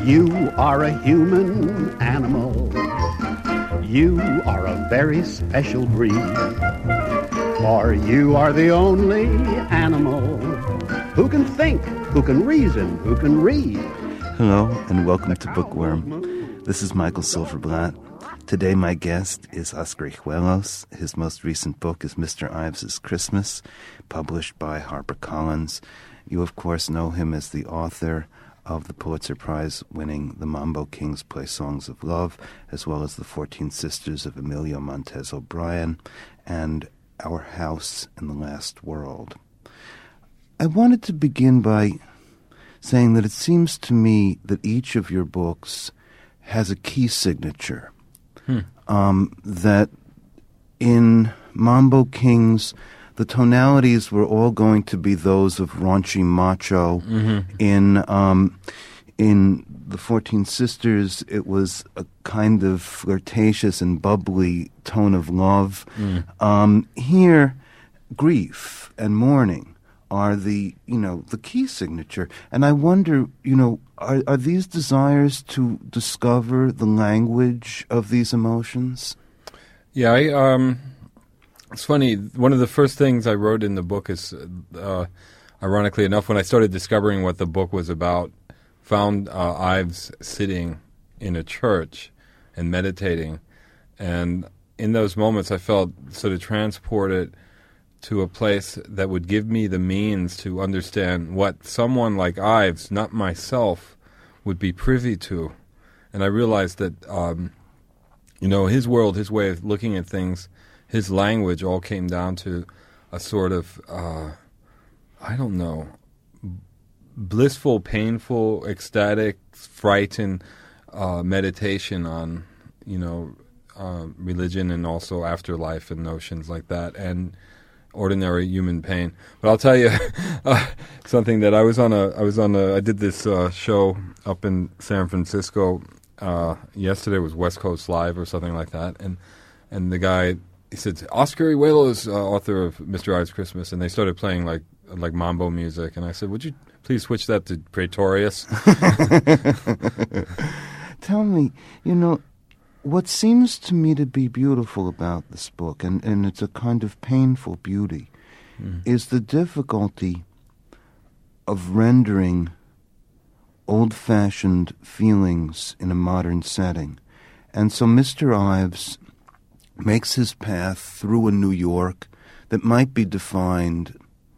You are a human animal. You are a very special breed. For you are the only animal who can think, who can reason, who can read. Hello, and welcome to Bookworm. This is Michael Silverblatt. Today my guest is Oscar Hijuelos. His most recent book is Mr. Ives' Christmas, published by HarperCollins. You, of course, know him as the author of the Pulitzer Prize-winning The Mambo Kings Play Songs of Love, as well as The 14 Sisters of Emilio Montez O'Brien, and Our House in the Last World. I wanted to begin by saying that it seems to me that each of your books has a key signature. That in Mambo Kings, the tonalities were all going to be those of raunchy macho. Mm-hmm. In The 14 Sisters, it was a kind of flirtatious and bubbly tone of love. Here, grief and mourning are the key signature. And I wonder, are these desires to discover the language of these emotions? Yeah, it's funny. One of the first things I wrote in the book is, ironically enough, when I started discovering what the book was about, found Ives sitting in a church and meditating. And in those moments, I felt sort of transported to a place that would give me the means to understand what someone like Ives, not myself, would be privy to. And I realized that, his world, his way of looking at things, his language all came down to a sort of, blissful, painful, ecstatic, frightened meditation on, religion and also afterlife and notions like that, and ordinary human pain. But I'll tell you something that I did this show up in San Francisco. Yesterday was West Coast Live or something like that, and the guy, he said, Oscar Hijuelos, author of Mr. Ives' Christmas, and they started playing like mambo music, and I said, would you please switch that to Praetorius? Tell me, what seems to me to be beautiful about this book, and it's a kind of painful beauty, is the difficulty of rendering old-fashioned feelings in a modern setting. And so Mr. Ives makes his path through a New York that might be defined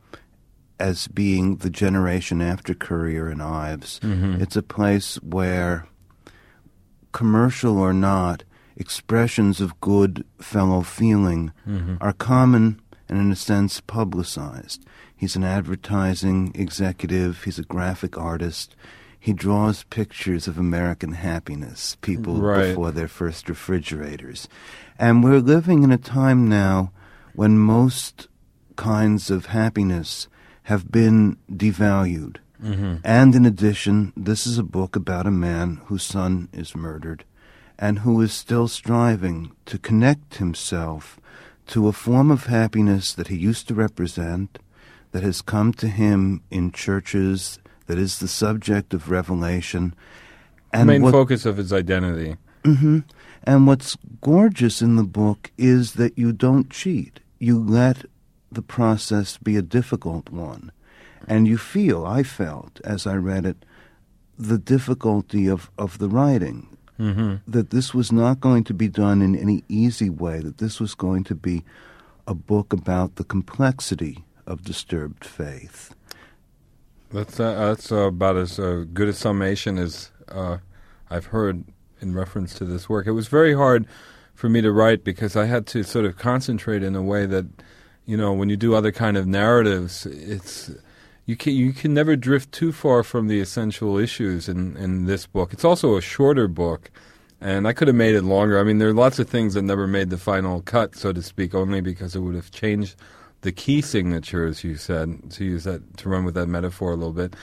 as being the generation after Currier and Ives. Mm-hmm. It's a place where, commercial or not, expressions of good fellow feeling are common and, in a sense, publicized. He's an advertising executive. He's a graphic artist. He draws pictures of American happiness, people before their first refrigerators. And we're living in a time now when most kinds of happiness have been devalued. Mm-hmm. And in addition, this is a book about a man whose son is murdered and who is still striving to connect himself to a form of happiness that he used to represent, that has come to him in churches, that is the subject of revelation. And the main focus of his identity. Mm-hmm. And what's gorgeous in the book is that you don't cheat. You let the process be a difficult one. And I felt, as I read it, the difficulty of the writing, that this was not going to be done in any easy way, that this was going to be a book about the complexity of disturbed faith. That's about as good a summation as I've heard in reference to this work. It was very hard for me to write because I had to sort of concentrate in a way that, when you do other kind of narratives, you can never drift too far from the essential issues in this book. It's also a shorter book, and I could have made it longer. I mean, there are lots of things that never made the final cut, so to speak, only because it would have changed the key signature, as you said, to use that, to run with that metaphor a little bit.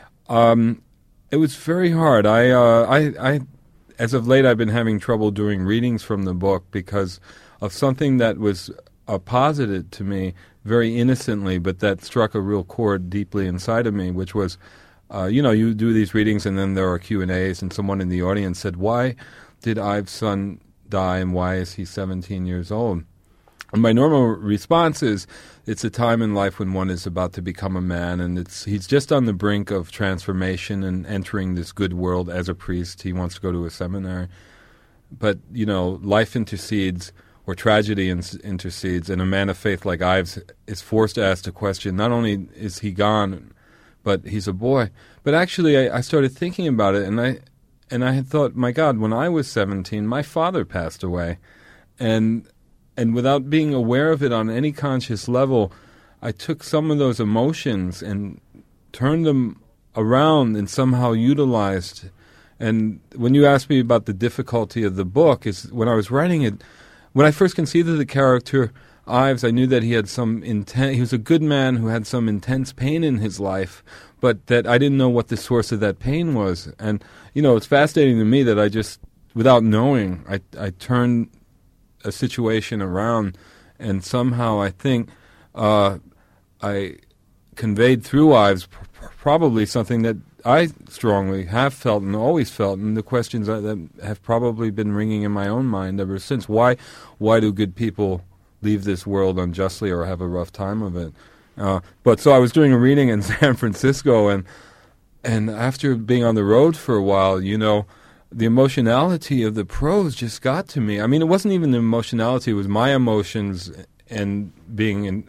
It was very hard. I as of late, I've been having trouble doing readings from the book because of something that was posited to me very innocently, but that struck a real chord deeply inside of me, which was you do these readings and then there are Q&As, and someone in the audience said, why did Ives' son die and why is he 17 years old? And my normal response is, it's a time in life when one is about to become a man, and he's just on the brink of transformation and entering this good world as a priest. He wants to go to a seminary. But, life intercedes, or tragedy intercedes, and a man of faith like Ives is forced to ask the question, not only is he gone, but he's a boy. But actually, I started thinking about it, and I had thought, my God, when I was 17, my father passed away. And without being aware of it on any conscious level, I took some of those emotions and turned them around and somehow utilized. And when you asked me about the difficulty of the book, is when I was writing it, when I first conceived of the character Ives, I knew that he had he was a good man who had some intense pain in his life, but that I didn't know what the source of that pain was. And, it's fascinating to me that I just, without knowing, I turned a situation around, and somehow I think I conveyed through Ives probably something that I strongly have felt and always felt, and the questions that have probably been ringing in my own mind ever since. Why do good people leave this world unjustly or have a rough time of it? But so I was doing a reading in San Francisco, and after being on the road for a while, the emotionality of the prose just got to me. I mean, it wasn't even the emotionality; it was my emotions and being,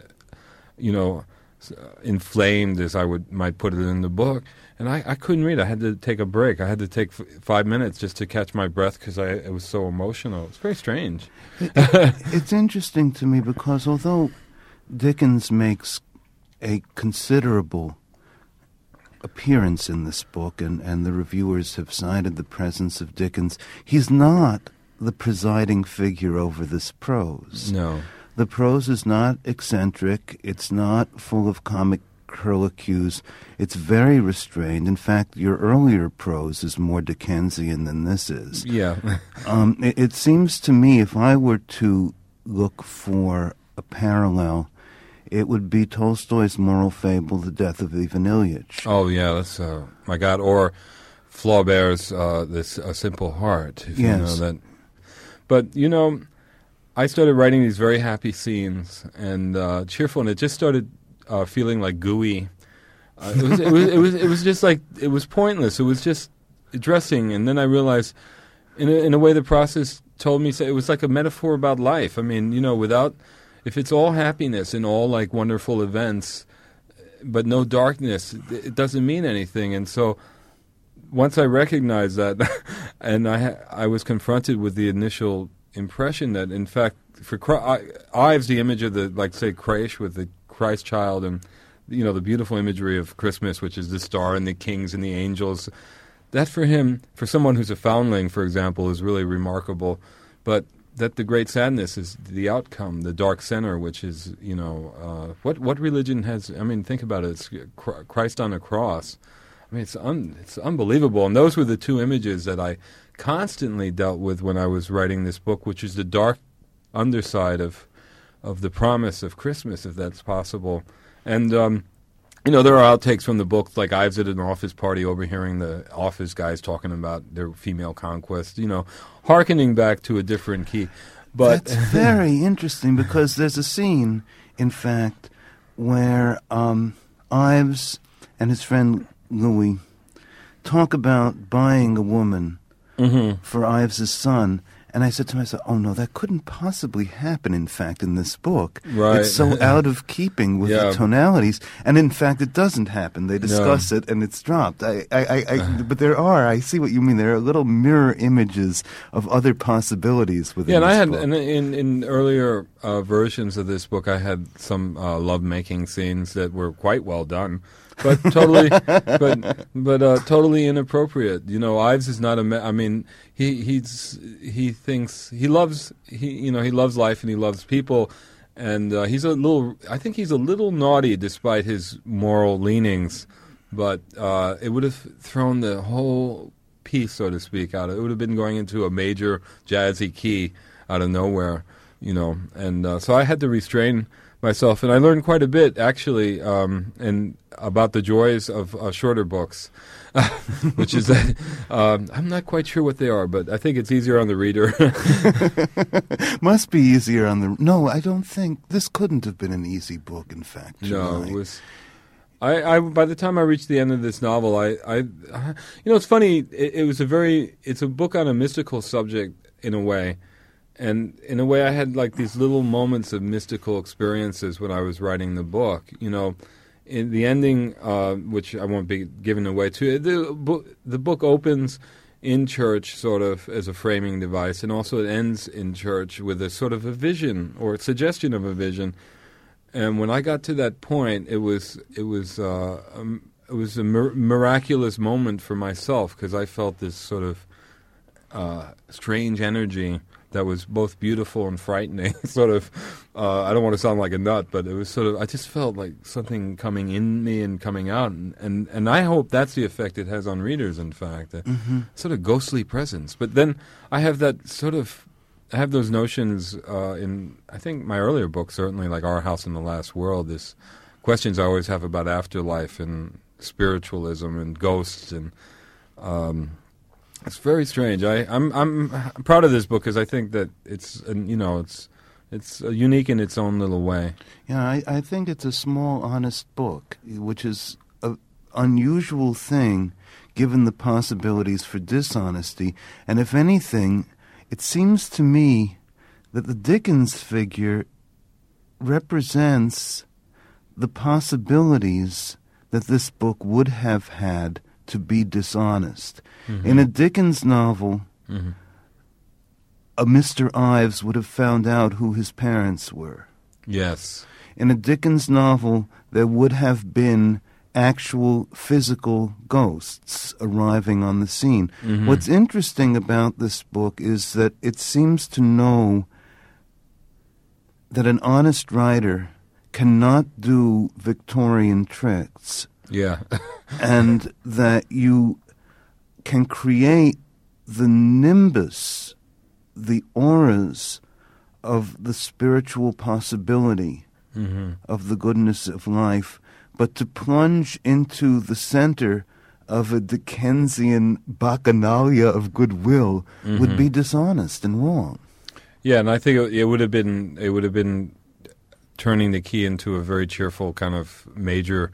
inflamed, as I might put it in the book. And I couldn't read. I had to take a break. I had to take 5 minutes just to catch my breath because it was so emotional. It's very strange. It's interesting to me because although Dickens makes a considerable appearance in this book, and the reviewers have cited the presence of Dickens, he's not the presiding figure over this prose. No. The prose is not eccentric. It's not full of comic curlicues. It's very restrained. In fact, your earlier prose is more Dickensian than this is. Yeah. It seems to me, if I were to look for a parallel, it would be Tolstoy's moral fable, The Death of Ivan Ilyich. Oh, yeah, that's, my God. Or Flaubert's A Simple Heart, if yes. you know that. But, I started writing these very happy scenes and cheerful, and it just started feeling like gooey. It was just like, it was pointless. It was just dressing, and then I realized, in a way, the process told me, it was like a metaphor about life. I mean, if it's all happiness and all like wonderful events, but no darkness, it doesn't mean anything. And so, once I recognized that, and I was confronted with the initial impression that, in fact, for Ives, the image of the, like, say, creche with the Christ child, and the beautiful imagery of Christmas, which is the star and the kings and the angels, that for him, for someone who's a foundling, for example, is really remarkable. But that the great sadness is the outcome, the dark center, which is, what religion has? I mean, think about it. It's Christ on a cross. I mean, it's unbelievable. And those were the two images that I constantly dealt with when I was writing this book, which is the dark underside of the promise of Christmas, if that's possible. And, there are outtakes from the book, like Ives at an office party overhearing the office guys talking about their female conquest, hearkening back to a different key. But that's very interesting because there's a scene, in fact, where Ives and his friend Louis talk about buying a woman for Ives' son. And I said to myself, oh, no, that couldn't possibly happen, in fact, in this book. Right. It's so out of keeping with the tonalities. And, in fact, it doesn't happen. They discuss it, and it's dropped. But I see what you mean. There are little mirror images of other possibilities within this book. And in earlier versions of this book, I had some love-making scenes that were quite well done. But totally, totally inappropriate. Ives is not he loves life and he loves people, and I think he's a little naughty despite his moral leanings, but it would have thrown the whole piece, so to speak, out. It would have been going into a major jazzy key out of nowhere, and so I had to restrain myself, and I learned quite a bit actually, and about the joys of shorter books, which is that I'm not quite sure what they are, but I think it's easier on the reader. Must be easier on the... No, I don't think... This couldn't have been an easy book, in fact. No, it was... I by the time I reached the end of this novel, it's funny. It's a book on a mystical subject in a way, and in a way, I had like these little moments of mystical experiences when I was writing the book. You know, in the ending, which I won't be giving away to, the book opens in church, sort of as a framing device, and also it ends in church with a sort of a vision or a suggestion of a vision. And when I got to that point, it was a miraculous moment for myself, because I felt this sort of strange energy that was both beautiful and frightening. Sort of, I don't want to sound like a nut, but it was sort of, I just felt like something coming in me and coming out, and I hope that's the effect it has on readers. In fact, sort of ghostly presence. But then I have that sort of. I have those notions in, I think, my earlier books, certainly, like Our House in the Last World, this questions I always have about afterlife and spiritualism and ghosts, and it's very strange. I'm proud of this book because I think that it's unique in its own little way. Yeah, I think it's a small, honest book, which is an unusual thing given the possibilities for dishonesty, and if anything... It seems to me that the Dickens figure represents the possibilities that this book would have had to be dishonest. Mm-hmm. In a Dickens novel, a Mr. Ives would have found out who his parents were. Yes. In a Dickens novel, there would have been actual physical ghosts arriving on the scene. Mm-hmm. What's interesting about this book is that it seems to know that an honest writer cannot do Victorian tricks. Yeah. And that you can create the nimbus, the auras of the spiritual possibility of the goodness of life, but to plunge into the center of a Dickensian bacchanalia of goodwill would be dishonest and wrong. Yeah, and I think it would have been turning the key into a very cheerful kind of major,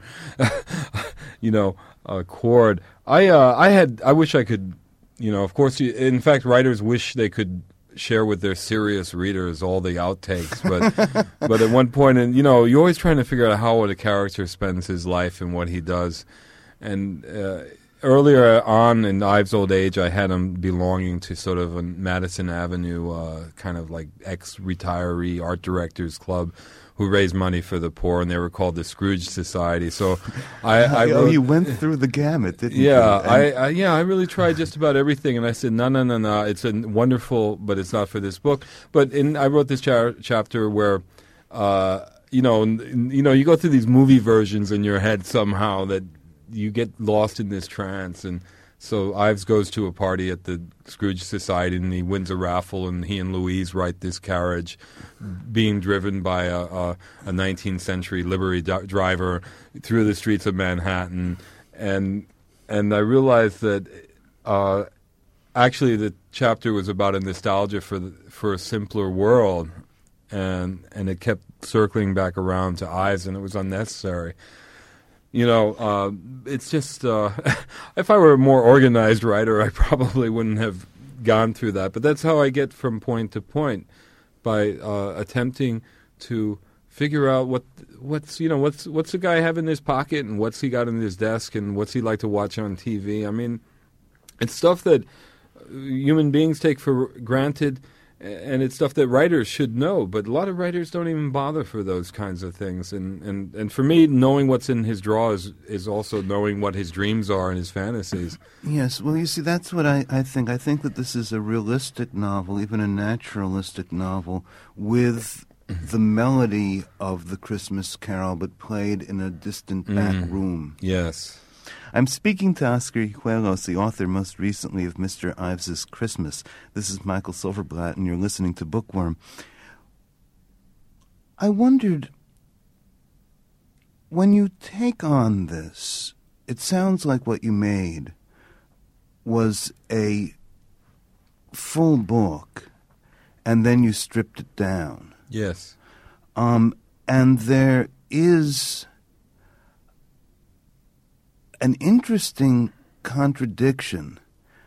chord. I wish I could, of course. In fact, writers wish they could share with their serious readers all the outtakes, but at one point, and you're always trying to figure out how a character spends his life and what he does. And earlier on in Ives' old age, I had him belonging to sort of a Madison Avenue kind of like ex-retiree art directors club who raised money for the poor, and they were called the Scrooge Society. So I wrote, you went through the gamut, didn't you? I really tried just about everything, and I said, no, it's a wonderful, but it's not for this book. But I wrote this chapter where, you go through these movie versions in your head somehow that you get lost in this trance, and so Ives goes to a party at the Scrooge Society, and he wins a raffle, and he and Louise write this carriage being driven by a 19th century livery driver through the streets of Manhattan. And I realized that actually the chapter was about a nostalgia for a simpler world, and it kept circling back around to Ives, and it was unnecessary. It's just, if I were a more organized writer, I probably wouldn't have gone through that. But that's how I get from point to point, by attempting to figure out what's the guy have in his pocket, and what's he got in his desk, and what's he like to watch on TV. I mean, it's stuff that human beings take for granted, and it's stuff that writers should know, but a lot of writers don't even bother for those kinds of things. And for me, knowing what's in his drawer is also knowing what his dreams are and his fantasies. Yes, well, you see, that's what I think. I think that this is a realistic novel, even a naturalistic novel, with the melody of the Christmas Carol, but played in a distant back room. Yes. I'm speaking to Oscar Hijuelos, the author most recently of Mr. Ives' Christmas. This is Michael Silverblatt, and you're listening to Bookworm. I wondered, when you take on this, it sounds like what you made was a full book, and then you stripped it down. Yes. And there is an interesting contradiction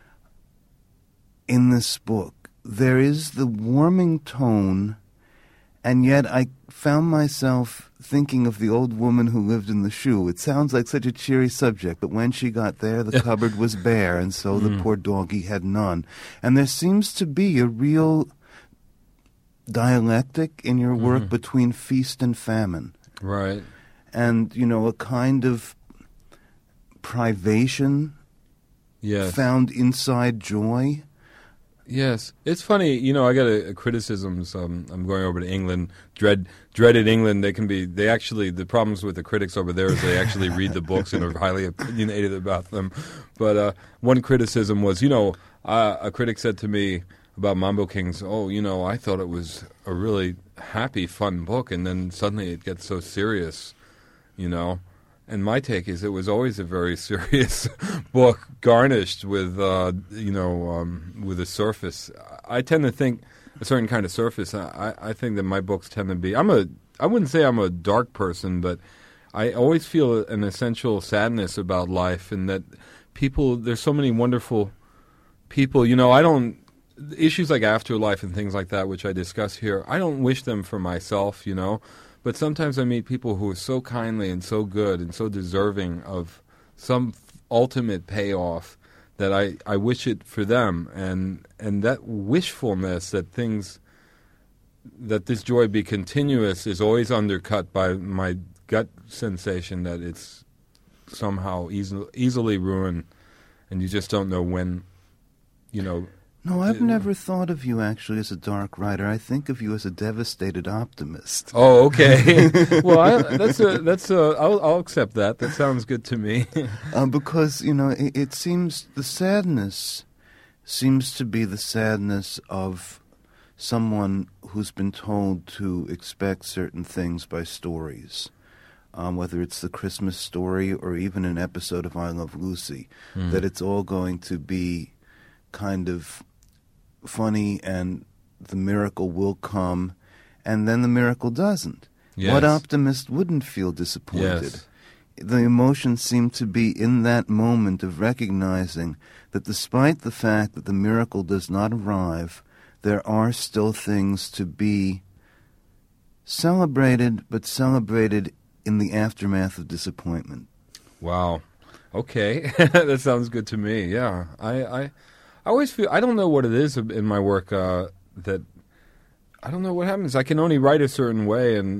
in this book. There is the warming tone, and yet I found myself thinking of the old woman who lived in the shoe. It sounds like such a cheery subject, but when she got there, the cupboard was bare, and so the poor doggie had none. And there seems to be a real dialectic in your work between feast and famine. Right. And, a kind of privation found inside joy. Yes. It's funny, I got a criticisms. I'm going over to England, dreaded England. The problems with the critics over there is they actually read the books and are highly opinionated about them. But one criticism was, a critic said to me about Mambo Kings, I thought it was a really happy, fun book, and then suddenly it gets so serious, And my take is it was always a very serious book, garnished with, with a surface. I tend to think a certain kind of surface. I think that my books tend to be. I wouldn't say I'm a dark person, but I always feel an essential sadness about life, and that there's so many wonderful people. Issues like afterlife and things like that, which I discuss here, I don't wish them for myself, But sometimes I meet people who are so kindly and so good and so deserving of some ultimate payoff that I wish it for them. And that wishfulness that this joy be continuous is always undercut by my gut sensation that it's somehow easily ruined, and you just don't know when, No, I've never thought of you actually as a dark writer. I think of you as a devastated optimist. Oh, okay. Well, I'll accept that. That sounds good to me. Because it seems the sadness seems to be the sadness of someone who's been told to expect certain things by stories. Whether it's the Christmas Story or even an episode of I Love Lucy, that it's all going to be kind of funny and the miracle will come, and then the miracle doesn't. Yes. What optimist wouldn't feel disappointed? Yes. The emotions seem to be in that moment of recognizing that despite the fact that the miracle does not arrive, there are still things to be celebrated, but celebrated in the aftermath of disappointment. Wow. Okay. That sounds good to me. Yeah. I always feel, I don't know what it is in my work that I don't know what happens. I can only write a certain way, and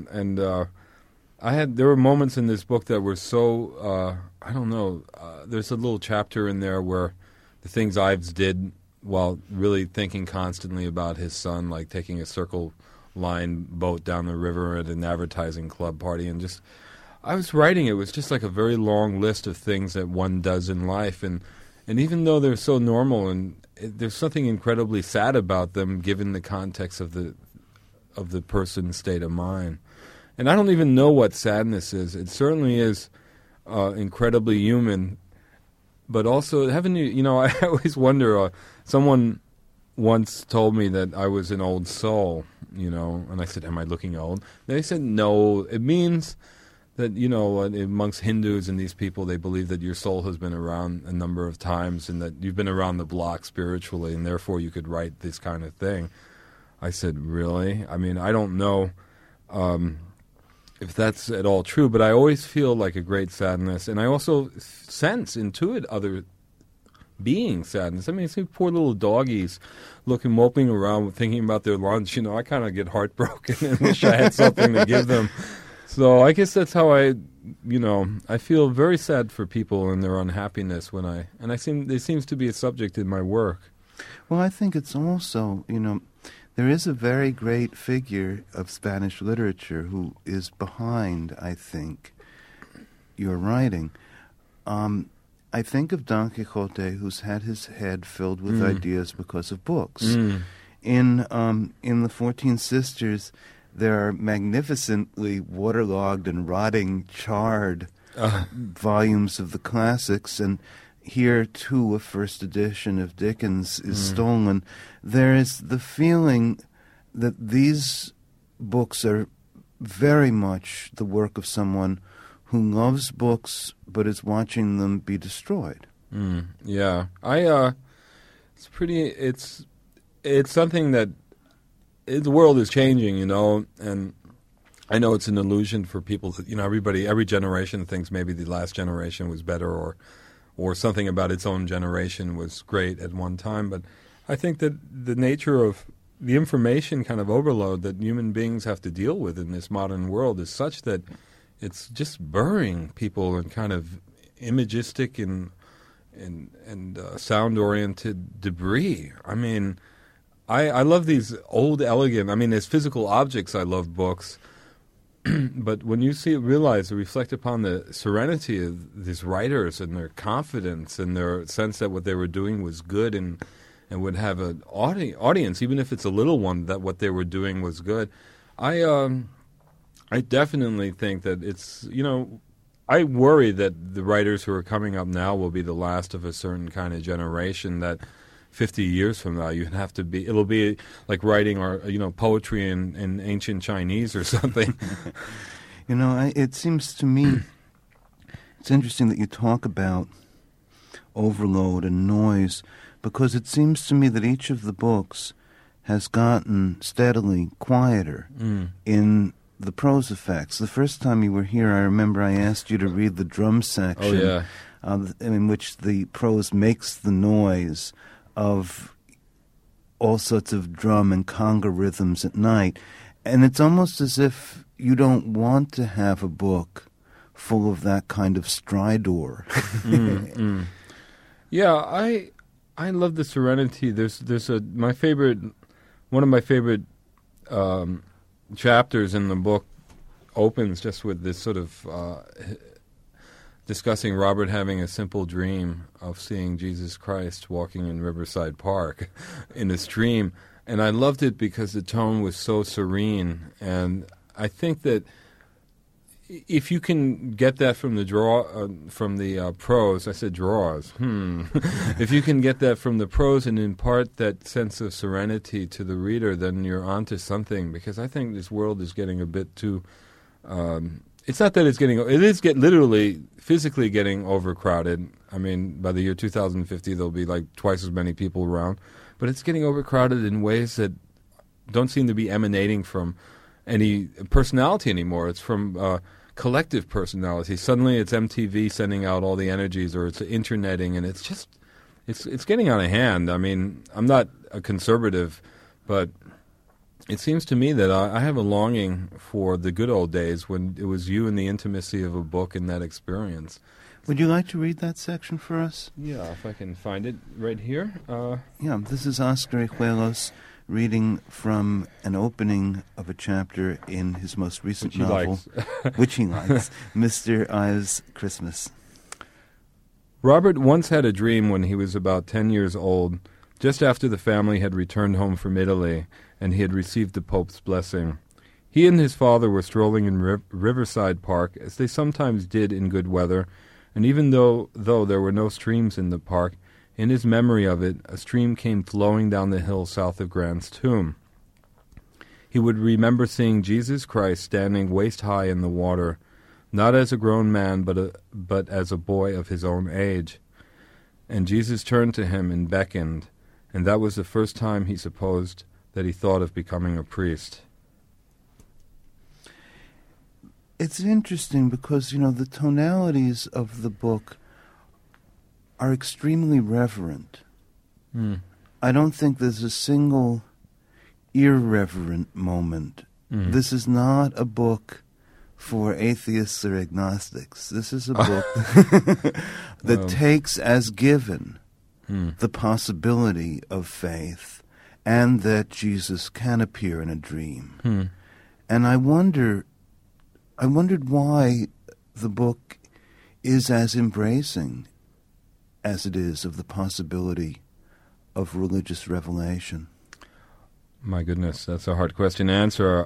there were moments in this book that were so I don't know. There's a little chapter in there where the things Ives did while really thinking constantly about his son, like taking a Circle Line boat down the river at an advertising club party, and just I was writing. It was just like a very long list of things that one does in life, and even though they're so normal, and there's something incredibly sad about them, given the context of the person's state of mind. And I don't even know what sadness is. It certainly is incredibly human, but also haven't you? I always wonder. Someone once told me that I was an old soul, and I said, "Am I looking old?" They said, "No, it means that, amongst Hindus and these people, they believe that your soul has been around a number of times and that you've been around the block spiritually, and therefore you could write this kind of thing." I said, "Really? I mean, I don't know if that's at all true, but I always feel like a great sadness, and I also intuit other being sadness. I mean, see poor little doggies moping around, thinking about their lunch. I kind of get heartbroken and wish I had something to give them. So I guess that's how I feel very sad for people and their unhappiness there seems to be a subject in my work. Well, I think it's also, there is a very great figure of Spanish literature who is behind, I think, your writing. I think of Don Quixote, who's had his head filled with ideas because of books. In the 14 Sisters, there are magnificently waterlogged and rotting, charred volumes of the classics, and here, too, a first edition of Dickens is stolen. There is the feeling that these books are very much the work of someone who loves books but is watching them be destroyed. Yeah. It's something that the world is changing, and I know it's an illusion for people that, every generation thinks maybe the last generation was better or something about its own generation was great at one time. But I think that the nature of the information kind of overload that human beings have to deal with in this modern world is such that it's just burying people in kind of imagistic and sound-oriented debris. I mean, I love these old, elegant, as physical objects, I love books. But when you reflect upon the serenity of these writers and their confidence and their sense that what they were doing was good and would have an audience, even if it's a little one, that what they were doing was good. I definitely think that it's, I worry that the writers who are coming up now will be the last of a certain kind of generation that 50 years from now it'll be like writing poetry in ancient Chinese or something. It seems to me, it's interesting that you talk about overload and noise, because it seems to me that each of the books has gotten steadily quieter in the prose effects. The first time you were here, I remember I asked you to read the drum section, in which the prose makes the noise of all sorts of drum and conga rhythms at night. And it's almost as if you don't want to have a book full of that kind of stridor. Yeah, I love the serenity. There's one of my favorite chapters in the book opens just with this sort of discussing Robert having a simple dream of seeing Jesus Christ walking in Riverside Park in his dream. And I loved it because the tone was so serene. And I think that if you can get that from the prose, I said draws. If you can get that from the prose and impart that sense of serenity to the reader, then you're onto something. Because I think this world is getting a bit too. It's not that it is literally physically getting overcrowded. By the year 2050, there'll be like twice as many people around, but it's getting overcrowded in ways that don't seem to be emanating from any personality anymore. It's from collective personality. Suddenly it's MTV sending out all the energies, or it's interneting, and it's just it's getting out of hand. I'm not a conservative, but it seems to me that I have a longing for the good old days when it was you and the intimacy of a book and that experience. Would you like to read that section for us? Yeah, if I can find it right here. This is Oscar Ijuelos reading from an opening of a chapter in his most recent novel, which he likes, Mr. Ives' Christmas. Robert once had a dream when he was about 10 years old, just after the family had returned home from Italy and he had received the Pope's blessing. He and his father were strolling in Riverside Park, as they sometimes did in good weather, and even though there were no streams in the park, in his memory of it, a stream came flowing down the hill south of Grant's tomb. He would remember seeing Jesus Christ standing waist-high in the water, not as a grown man, but as a boy of his own age. And Jesus turned to him and beckoned, and that was the first time he supposed that he thought of becoming a priest. It's interesting because, the tonalities of the book are extremely reverent. I don't think there's a single irreverent moment. This is not a book for atheists or agnostics. This is a book that takes as given the possibility of faith and that Jesus can appear in a dream. And I wondered why the book is as embracing as it is of the possibility of religious revelation. My goodness, that's a hard question to answer.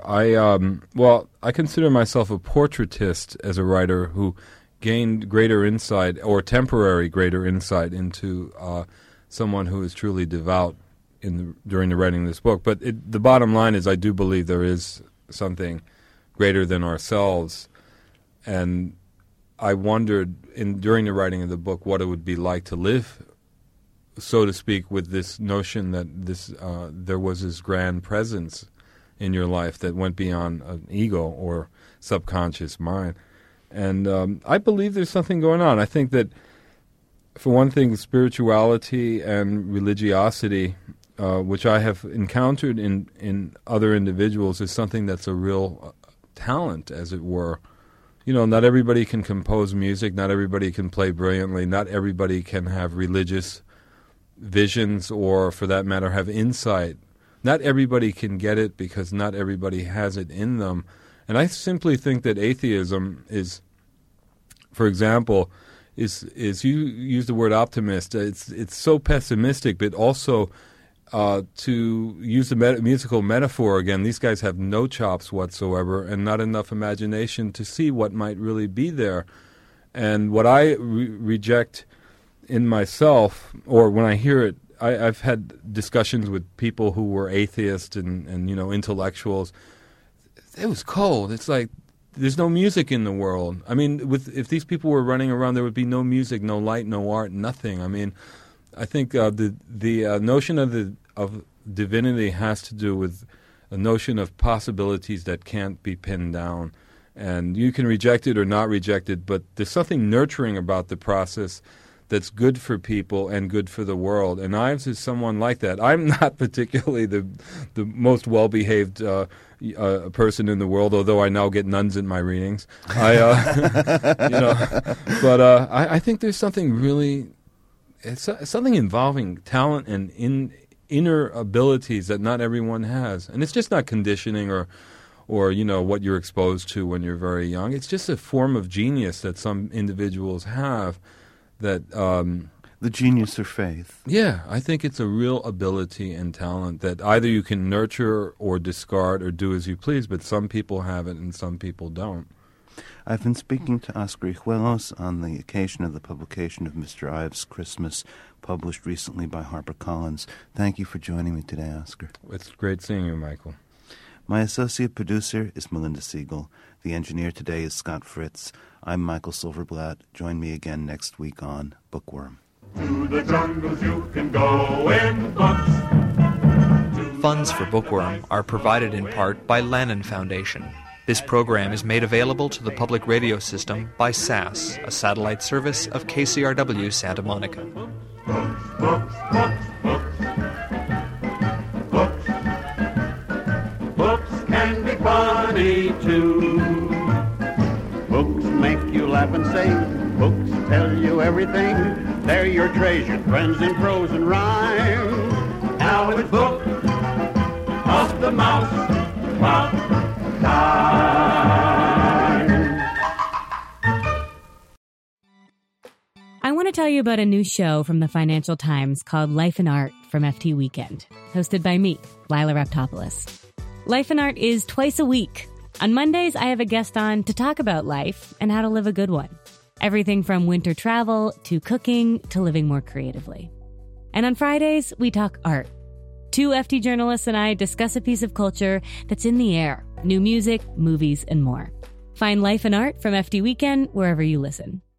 I consider myself a portraitist as a writer who gained greater insight, or temporary greater insight, into someone who is truly devout during the writing of this book. But the bottom line is I do believe there is something greater than ourselves. And I wondered during the writing of the book what it would be like to live, so to speak, with this notion that there was this grand presence in your life that went beyond an ego or subconscious mind. And I believe there's something going on. I think that, for one thing, spirituality and religiosity, which I have encountered in other individuals, is something that's a real talent, as it were. You know, not everybody can compose music, not everybody can play brilliantly, not everybody can have religious visions, or for that matter have insight. Not everybody can get it because not everybody has it in them. And I simply think that atheism is, for example, is you use the word optimist. It's so pessimistic, but also to use the musical metaphor again, these guys have no chops whatsoever and not enough imagination to see what might really be there. And what I reject in myself, or when I hear it, I've had discussions with people who were atheists and intellectuals. It was cold. It's like there's no music in the world. I mean, if these people were running around, there would be no music, no light, no art, nothing. I mean, I think the notion of divinity has to do with a notion of possibilities that can't be pinned down. And you can reject it or not reject it, but there's something nurturing about the process that's good for people and good for the world. And Ives is someone like that. I'm not particularly the most well-behaved person in the world, although I now get nuns in my readings. I think there's something really, it's something involving talent and inner abilities that not everyone has. And it's just not conditioning or what you're exposed to when you're very young. It's just a form of genius that some individuals have. That the genius or faith. Yeah, I think it's a real ability and talent that either you can nurture or discard or do as you please, but some people have it and some people don't. I've been speaking to Oscar Hijuelos on the occasion of the publication of Mr. Ives' Christmas, published recently by HarperCollins. Thank you for joining me today, Oscar. It's great seeing you, Michael. My associate producer is Melinda Siegel. The engineer today is Scott Fritz. I'm Michael Silverblatt. Join me again next week on Bookworm. To the jungles you can go in books. Funds for Bookworm are provided in part by Lannan Foundation. This program is made available to the public radio system by SAS, a satellite service of KCRW Santa Monica. Books, books, books, books. Books. Books can be funny too. Books make you laugh and sing. Books tell you everything. They're your treasured friends in prose and rhyme. Now it's Book of the Mouse Club time. I want to tell you about a new show from the Financial Times called Life and Art from FT Weekend, hosted by me, Lila Raptopoulos. Life and Art is twice a week. On Mondays, I have a guest on to talk about life and how to live a good one. Everything from winter travel to cooking to living more creatively. And on Fridays, we talk art. Two FT journalists and I discuss a piece of culture that's in the air, new music, movies, and more. Find Life and Art from FT Weekend wherever you listen.